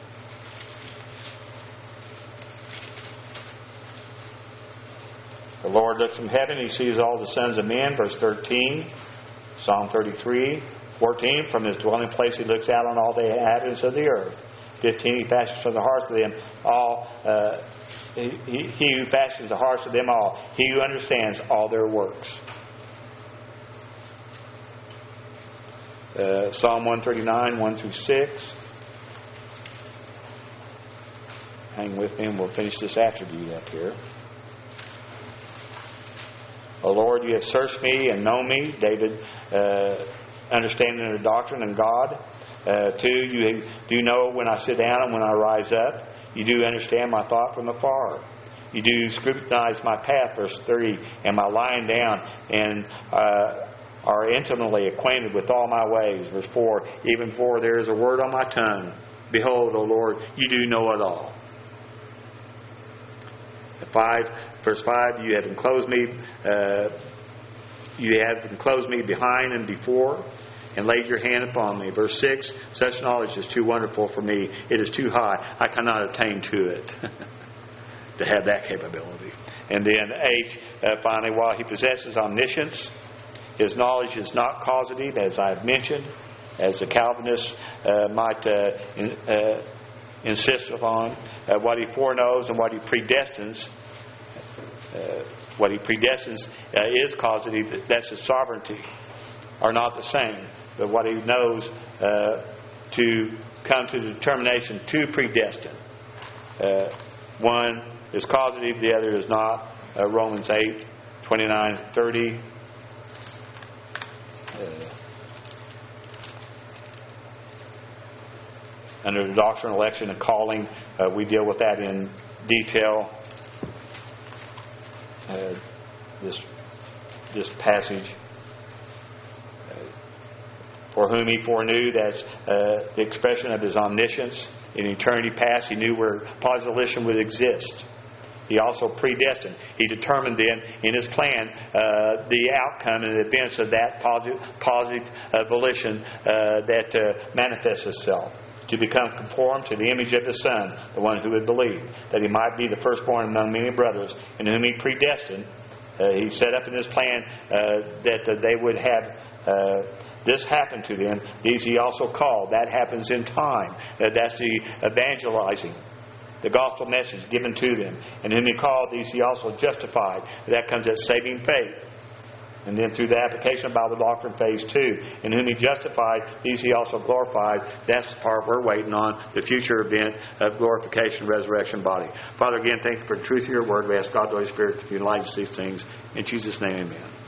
The Lord looks from heaven, He sees all the sons of men. Verse thirteen. Psalm thirty-three, fourteen. From His dwelling place He looks out on all the inhabitants of the earth. fifteen. He fashions from the hearts of them all. Uh, He, he, he who fashions the hearts of them all. He who understands all their works. Uh, Psalm one thirty-nine, one through six. Hang with me and we'll finish this attribute up here. O Lord, you have searched me and known me. David, uh, understanding the doctrine and God. Uh, two, you do know when I sit down and when I rise up. You do understand my thought from afar. You do scrutinize my path, verse three, and my lying down, and uh, are intimately acquainted with all my ways. Verse four, even before there is a word on my tongue, behold, O Lord, you do know it all. Five, verse five, you have enclosed me, uh, you have enclosed me behind and before, and laid your hand upon me. Verse six, such knowledge is too wonderful for me. It is too high. I cannot attain to it.
to have that capability. And then H, uh, finally, while He possesses omniscience, His knowledge is not causative, as I've mentioned, as the Calvinists uh, might uh, in, uh, insist upon. Uh, what He foreknows and what He predestines, uh, what He predestines uh, is causative. That's His sovereignty, are not the same. But what He knows uh, to come to the determination to predestine. Uh, one is causative, the other is not. Uh, Romans eight, twenty-nine, thirty. Uh, under the doctrine of election and calling, uh, we deal with that in detail. Uh, this this passage. For whom He foreknew, that's uh, the expression of His omniscience. In eternity past, He knew where positive volition would exist. He also predestined. He determined then, in His plan, uh, the outcome and the events of that positive, positive uh, volition uh, that uh, manifests itself. To become conformed to the image of His Son, the one who would believe, that He might be the firstborn among many brothers, in whom He predestined. Uh, he set up in His plan uh, that uh, they would have uh, this happen to them. These He also called. That happens in time. Uh, that's the evangelizing, the gospel message given to them. And whom He called, these He also justified. That comes as saving faith. And then through the application of Bible doctrine, phase two. In whom He justified, these He also glorified. That's the part we're waiting on, the future event of glorification, resurrection body. Father, again, thank You for the truth of Your word. We ask God, the Holy Spirit, to enlighten us these things. In Jesus' name, amen.